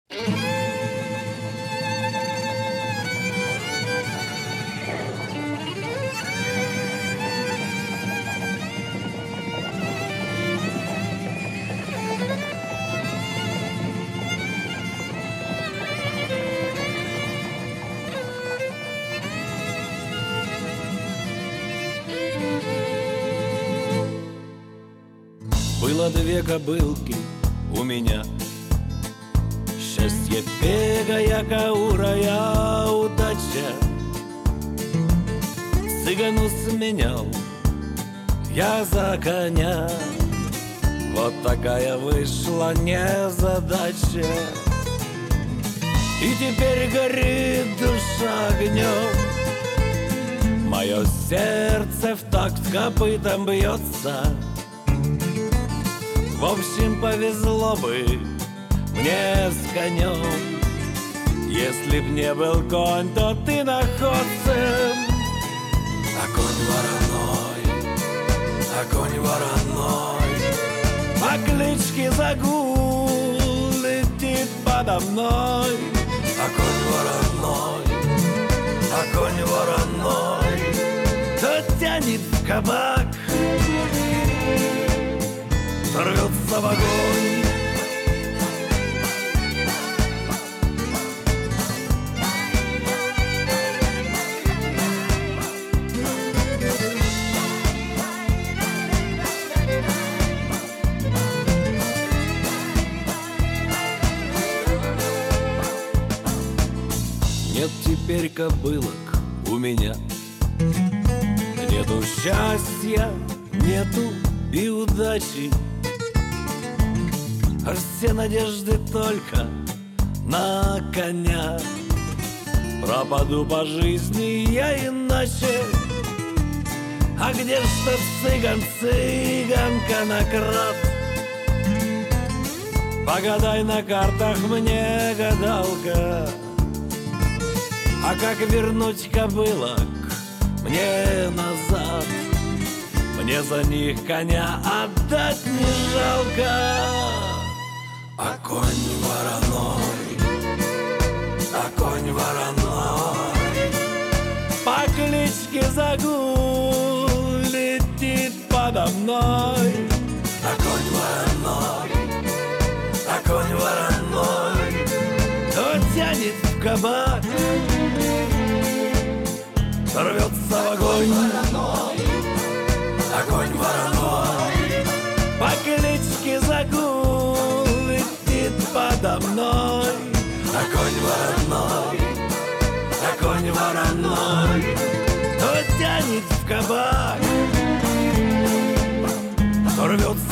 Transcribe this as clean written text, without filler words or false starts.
Было две кобылки у меня, счастье бега, яка урая удача. Цыгану сменял я за коня, вот такая вышла незадача. И теперь горит душа огнем, мое сердце в такт копытом бьется. В общем, повезло бы мне с конем, если б не был конь, то ты находцем. А конь вороной, по кличке Загул летит подо мной. А конь вороной, то тянет в кабак, то рвется в огонь. Нет теперь кобылок у меня, нету счастья, нету и удачи, а все надежды только на коня. Пропаду по жизни я иначе. А где ж тот цыган, конократ? Погадай на картах мне, гадалка, а как вернуть кобылок мне назад? Мне за них коня отдать не жалко. А конь вороной, по кличке Загул летит подо мной. А конь вороной, то тянет в кабак, рвется в огонь. А конь вороной, по кличке Загул летит подо мной. А конь вороной, то тянет в кабак, то рвется